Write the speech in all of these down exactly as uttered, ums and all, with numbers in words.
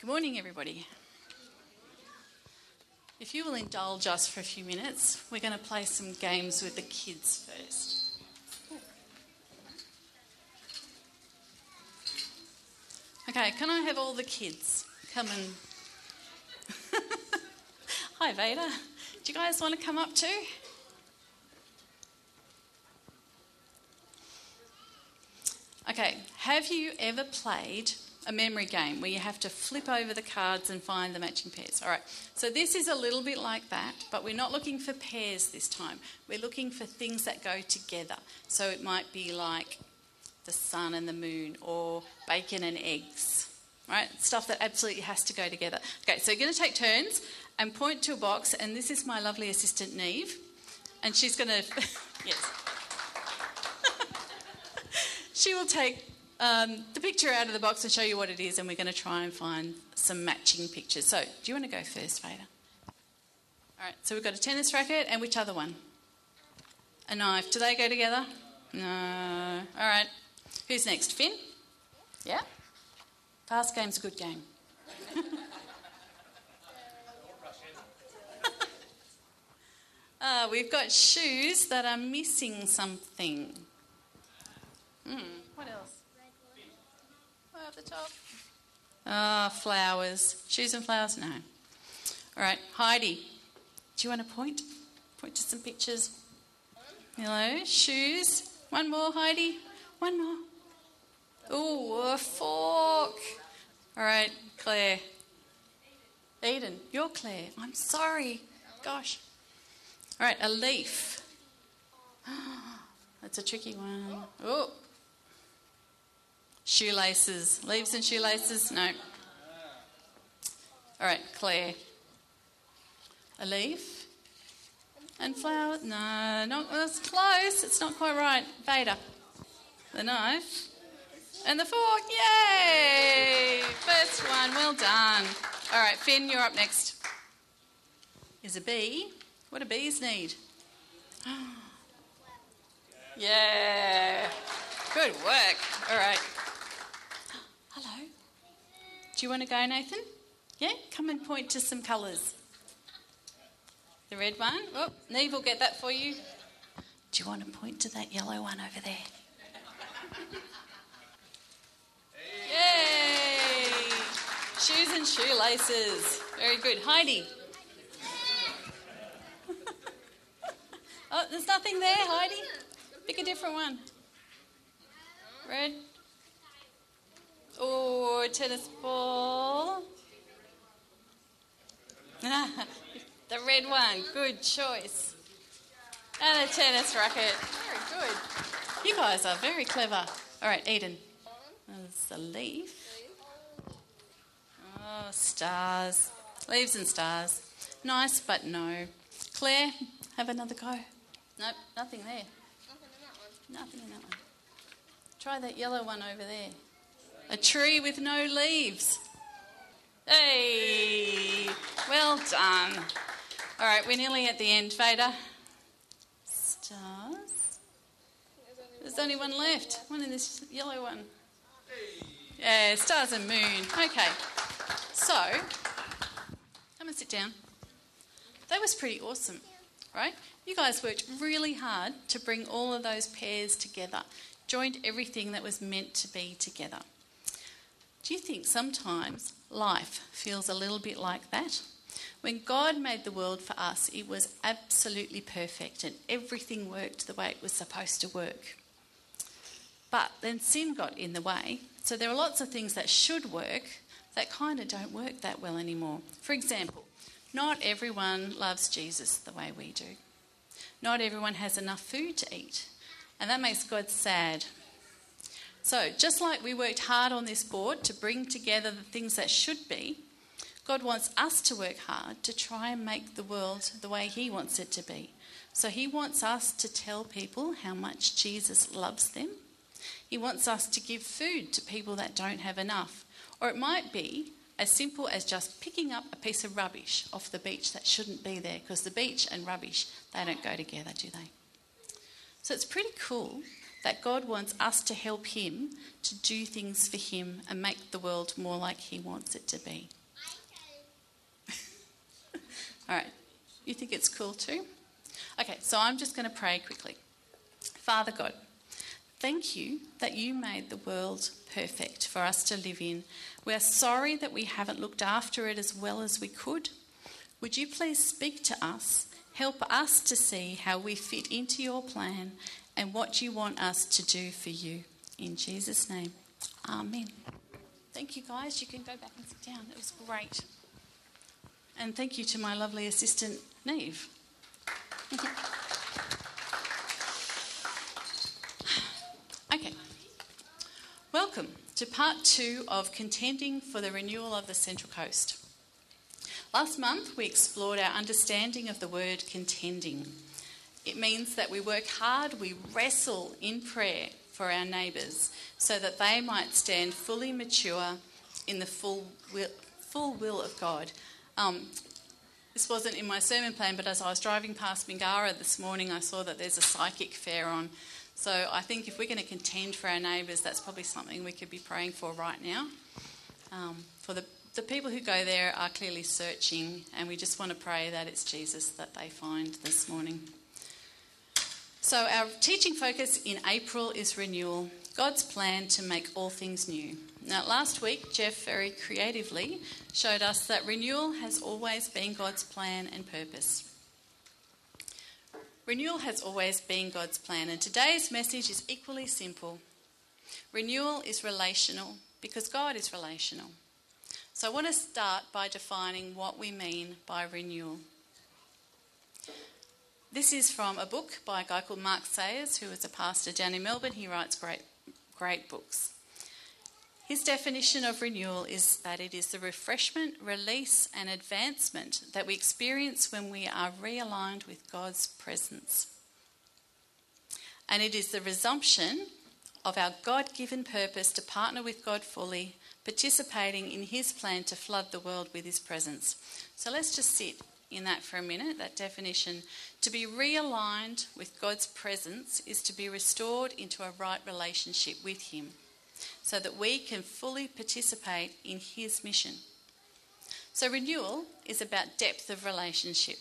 Good morning, everybody. If you will indulge us for a few minutes, we're going to play some games with the kids first. Okay, can I have all the kids come and... Hi, Vader. Do you guys want to come up too? Okay, have you ever played a memory game where you have to flip over the cards and find the matching pairs? All right, so this is a little bit like that, but we're not looking for pairs this time. We're looking for things that go together. So it might be like the sun and the moon, or bacon and eggs, right? Stuff that absolutely has to go together. Okay, so you're going to take turns and point to a box, and this is my lovely assistant, Neve, and she's going to... yes. She will take um, the picture out of the box and show you what it is, and we're going to try and find some matching pictures. So, do you want to go first, Vader? All right, so we've got a tennis racket, and which other one? A knife. Do they go together? No. All right. Who's next? Finn? Yeah? Fast game's a good game. uh, we've got shoes that are missing something. Hmm, what else? Oh, up the top. Ah, oh, flowers. Shoes and flowers? No. All right, Heidi, do you want to point? Point to some pictures. Hello, shoes. One more, Heidi. One more. Oh, a fork. All right, Claire. Eden, you're Claire. I'm sorry. Gosh. All right, a leaf. That's a tricky one. Oh. Shoelaces. Leaves and shoelaces? No. All right, Claire. A leaf? And flower? No, not, that's close. It's not quite right. Vader. The knife. And the fork. Yay! First one. Well done. All right, Finn, you're up next. Is a bee. What do bees need? Yeah. Good work. All right. Hello. Do you want to go, Nathan? Yeah? Come and point to some colours. The red one. Oh, Neve will get that for you. Do you want to point to that yellow one over there? Yay! Shoes and shoelaces. Very good. Heidi. Oh, there's nothing there, Heidi. Pick a different one. Red. Oh, tennis ball. The red one. Good choice. And a tennis racket. Very good. You guys are very clever. All right, Eden. There's a leaf. Oh, stars. Leaves and stars. Nice, but no. Claire, have another go. Nope, nothing there. Nothing in that one. Try that yellow one over there. A tree with no leaves. Hey, well done. All right, we're nearly at the end, Vader. Stars. There's only one left. One in this yellow one. Yeah, stars and moon. Okay, so come and sit down. That was pretty awesome, right? You guys worked really hard to bring all of those pairs together, joined everything that was meant to be together. Do you think sometimes life feels a little bit like that? When God made the world for us, it was absolutely perfect and everything worked the way it was supposed to work. But then sin got in the way, so there are lots of things that should work that kind of don't work that well anymore. For example, not everyone loves Jesus the way we do. Not everyone has enough food to eat, and that makes God sad. So, just like we worked hard on this board to bring together the things that should be, God wants us to work hard to try and make the world the way he wants it to be. So he wants us to tell people how much Jesus loves them. He wants us to give food to people that don't have enough. Or it might be as simple as just picking up a piece of rubbish off the beach that shouldn't be there, because the beach and rubbish, they don't go together, do they? So it's pretty cool that God wants us to help him to do things for him and make the world more like he wants it to be. All right, you think it's cool too? Okay, so I'm just going to pray quickly. Father God, thank you that you made the world perfect for us to live in. We're sorry that we haven't looked after it as well as we could. Would you please speak to us, help us to see how we fit into your plan and what you want us to do for you. In Jesus' name, amen. Thank you, guys. You can go back and sit down. It was great. And thank you to my lovely assistant, Neve. Okay. Welcome to part two of Contending for the Renewal of the Central Coast. Last month, we explored our understanding of the word contending. It means that we work hard, we wrestle in prayer for our neighbours so that they might stand fully mature in the full will, full will of God. Um, this wasn't in my sermon plan, but as I was driving past Mingara this morning, I saw that there's a psychic fair on. So I think if we're going to contend for our neighbours, that's probably something we could be praying for right now. Um, for the, the people who go there are clearly searching, and we just want to pray that it's Jesus that they find this morning. So our teaching focus in April is renewal, God's plan to make all things new. Now, last week, Jeff very creatively showed us that renewal has always been God's plan and purpose. Renewal has always been God's plan, and today's message is equally simple. Renewal is relational because God is relational. So I want to start by defining what we mean by renewal. This is from a book by a guy called Mark Sayers, who is a pastor down in Melbourne. He writes great, great books. His definition of renewal is that it is the refreshment, release and advancement that we experience when we are realigned with God's presence. And it is the resumption of our God-given purpose to partner with God fully, participating in his plan to flood the world with his presence. So let's just sit in that for a minute, that definition. To be realigned with God's presence is to be restored into a right relationship with him, so that we can fully participate in his mission. So renewal is about depth of relationship.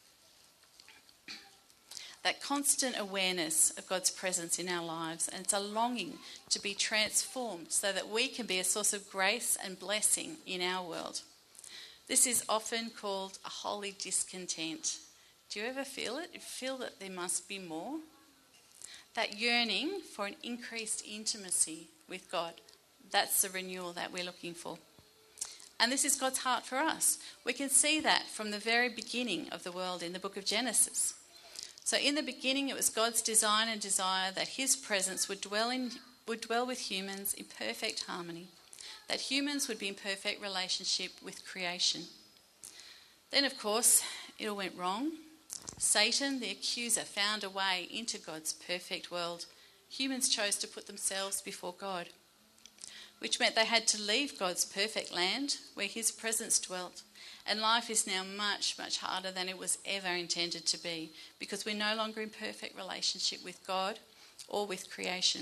That constant awareness of God's presence in our lives, and it's a longing to be transformed so that we can be a source of grace and blessing in our world. This is often called a holy discontent. Do you ever feel it? You feel that there must be more? That yearning for an increased intimacy with God, that's the renewal that we're looking for. And this is God's heart for us. We can see that from the very beginning of the world in the book of Genesis. So in the beginning, it was God's design and desire that his presence would dwell in, would dwell with humans in perfect harmony, that humans would be in perfect relationship with creation. Then, of course, it all went wrong. Satan, the accuser, found a way into God's perfect world. Humans chose to put themselves before God, which meant they had to leave God's perfect land where his presence dwelt. And life is now much, much harder than it was ever intended to be, because we're no longer in perfect relationship with God or with creation.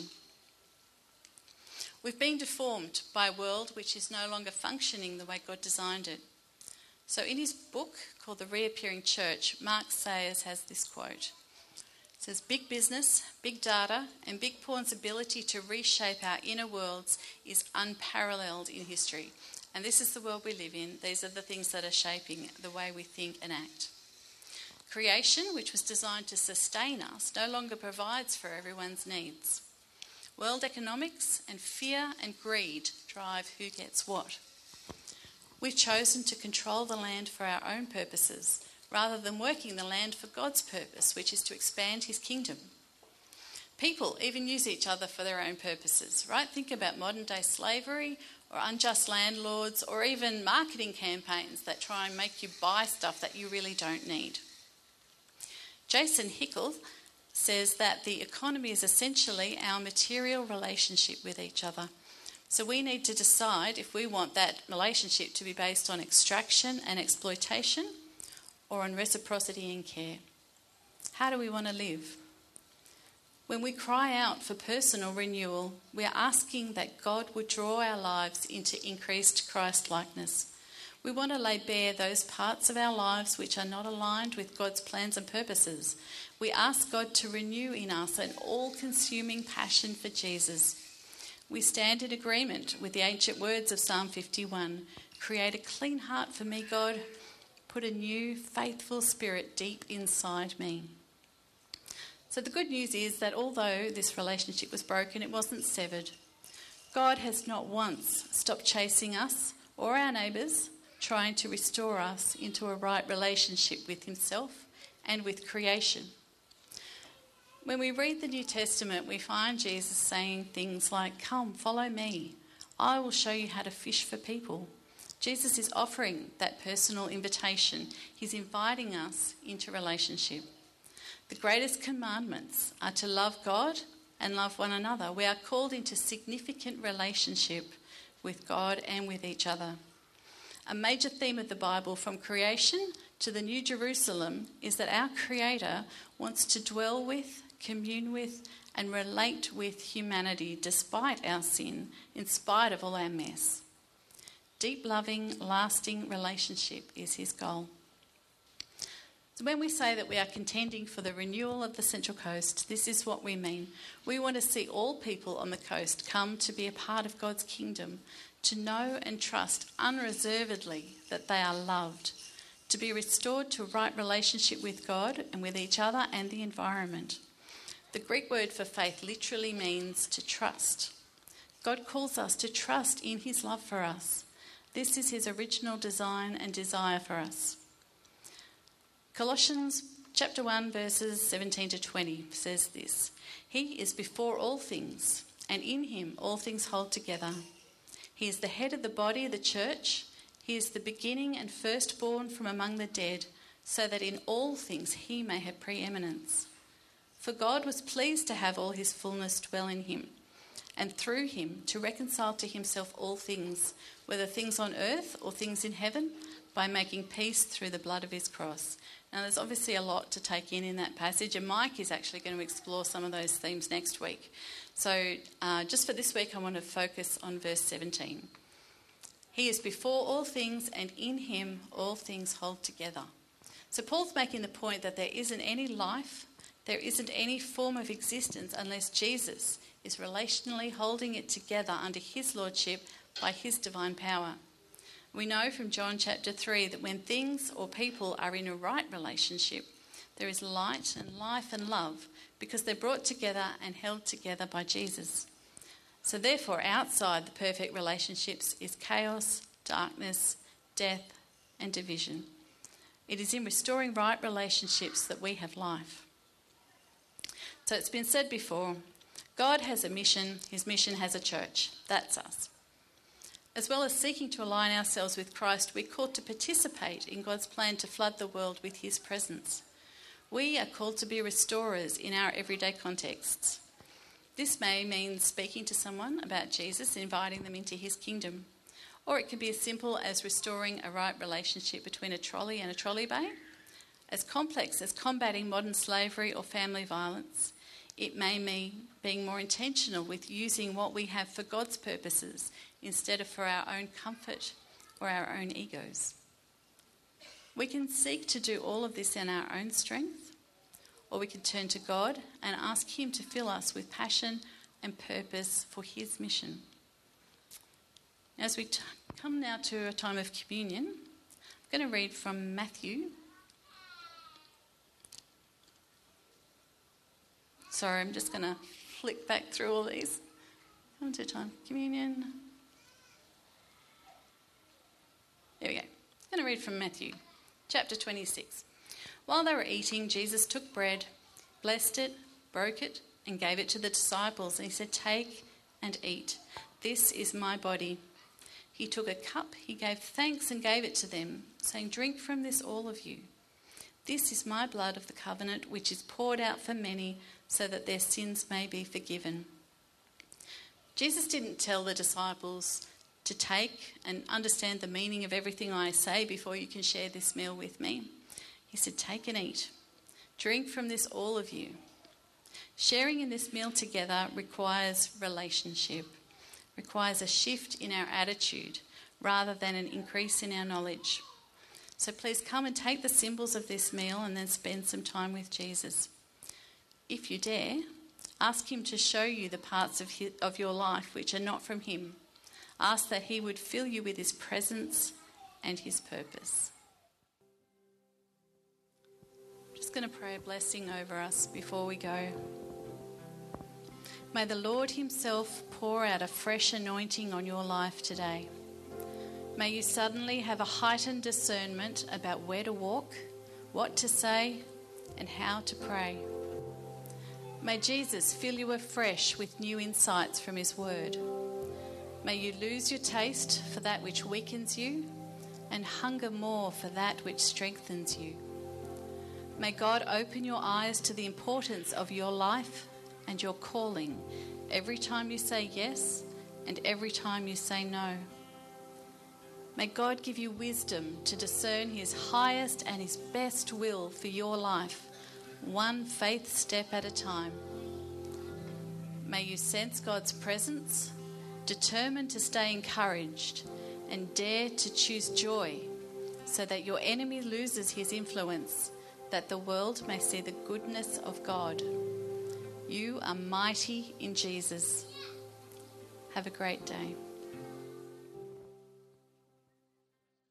We've been deformed by a world which is no longer functioning the way God designed it. So in his book called The Reappearing Church, Mark Sayers has this quote. It says, "Big business, big data, and big porn's ability to reshape our inner worlds is unparalleled in history. And this is the world we live in. These are the things that are shaping the way we think and act. Creation, which was designed to sustain us, no longer provides for everyone's needs. World economics and fear and greed drive who gets what. We've chosen to control the land for our own purposes, rather than working the land for God's purpose, which is to expand his kingdom. People even use each other for their own purposes, right? Think about modern day slavery or unjust landlords, or even marketing campaigns that try and make you buy stuff that you really don't need." Jason Hickel says that the economy is essentially our material relationship with each other. So we need to decide if we want that relationship to be based on extraction and exploitation or on reciprocity and care. How do we want to live? When we cry out for personal renewal, we are asking that God would draw our lives into increased Christ-likeness. We want to lay bare those parts of our lives which are not aligned with God's plans and purposes. We ask God to renew in us an all-consuming passion for Jesus. We stand in agreement with the ancient words of Psalm fifty-one. Create a clean heart for me, God. Put a new, faithful spirit deep inside me. So the good news is that although this relationship was broken, it wasn't severed. God has not once stopped chasing us or our neighbours, trying to restore us into a right relationship with himself and with creation. When we read the New Testament, we find Jesus saying things like, "Come, follow me. I will show you how to fish for people." Jesus is offering that personal invitation. He's inviting us into relationship. The greatest commandments are to love God and love one another. We are called into significant relationship with God and with each other. A major theme of the Bible, from creation to the New Jerusalem, is that our Creator wants to dwell with, commune with, and relate with humanity despite our sin, in spite of all our mess. Deep, loving, lasting relationship is his goal. So when we say that we are contending for the renewal of the Central Coast, this is what we mean. We want to see all people on the coast come to be a part of God's kingdom, to know and trust unreservedly that they are loved, to be restored to a right relationship with God and with each other and the environment. The Greek word for faith literally means to trust. God calls us to trust in his love for us. This is his original design and desire for us. Colossians chapter one verses seventeen to twenty says this: "He is before all things, and in him all things hold together. He is the head of the body of the church. He is the beginning and firstborn from among the dead, so that in all things he may have preeminence. For God was pleased to have all his fullness dwell in him, and through him to reconcile to himself all things, whether things on earth or things in heaven, by making peace through the blood of his cross." Now, there's obviously a lot to take in in that passage, and Mike is actually going to explore some of those themes next week. So uh, just for this week, I want to focus on verse seventeen. He is before all things, and in him all things hold together. So Paul's making the point that there isn't any life, there isn't any form of existence unless Jesus is relationally holding it together under his lordship by his divine power. We know from John chapter three that when things or people are in a right relationship, there is light and life and love because they're brought together and held together by Jesus. So therefore, outside the perfect relationships is chaos, darkness, death, and division. It is in restoring right relationships that we have life. So it's been said before, God has a mission, his mission has a church. That's us. As well as seeking to align ourselves with Christ, we're called to participate in God's plan to flood the world with his presence. We are called to be restorers in our everyday contexts. This may mean speaking to someone about Jesus, inviting them into his kingdom. Or it can be as simple as restoring a right relationship between a trolley and a trolley bay. As complex as combating modern slavery or family violence, it may mean being more intentional with using what we have for God's purposes instead of for our own comfort or our own egos. We can seek to do all of this in our own strength, or we can turn to God and ask him to fill us with passion and purpose for his mission. As we t- come now to a time of communion, I'm going to read from Matthew. Sorry, I'm just going to flick back through all these. Come to time of communion. There we go. I'm going to read from Matthew, chapter twenty-six. While they were eating, Jesus took bread, blessed it, broke it, and gave it to the disciples. And he said, "Take and eat. This is my body." He took a cup, he gave thanks and gave it to them, saying, "Drink from this, all of you. This is my blood of the covenant, which is poured out for many, so that their sins may be forgiven." Jesus didn't tell the disciples to take and understand the meaning of everything I say before you can share this meal with me. He said, "Take and eat. Drink from this, all of you. Sharing in this meal together requires relationship, requires a shift in our attitude rather than an increase in our knowledge. So please come and take the symbols of this meal and then spend some time with Jesus. If you dare, ask him to show you the parts of, his, of your life which are not from him. Ask that he would fill you with his presence and his purpose. I'm just going to pray a blessing over us before we go. May the Lord himself pour out a fresh anointing on your life today. May you suddenly have a heightened discernment about where to walk, what to say, and how to pray. May Jesus fill you afresh with new insights from his word. May you lose your taste for that which weakens you and hunger more for that which strengthens you. May God open your eyes to the importance of your life and your calling every time you say yes and every time you say no. May God give you wisdom to discern his highest and his best will for your life, one faith step at a time. May you sense God's presence, determined to stay encouraged, and dare to choose joy so that your enemy loses his influence, that the world may see the goodness of God. You are mighty in Jesus. Have a great day.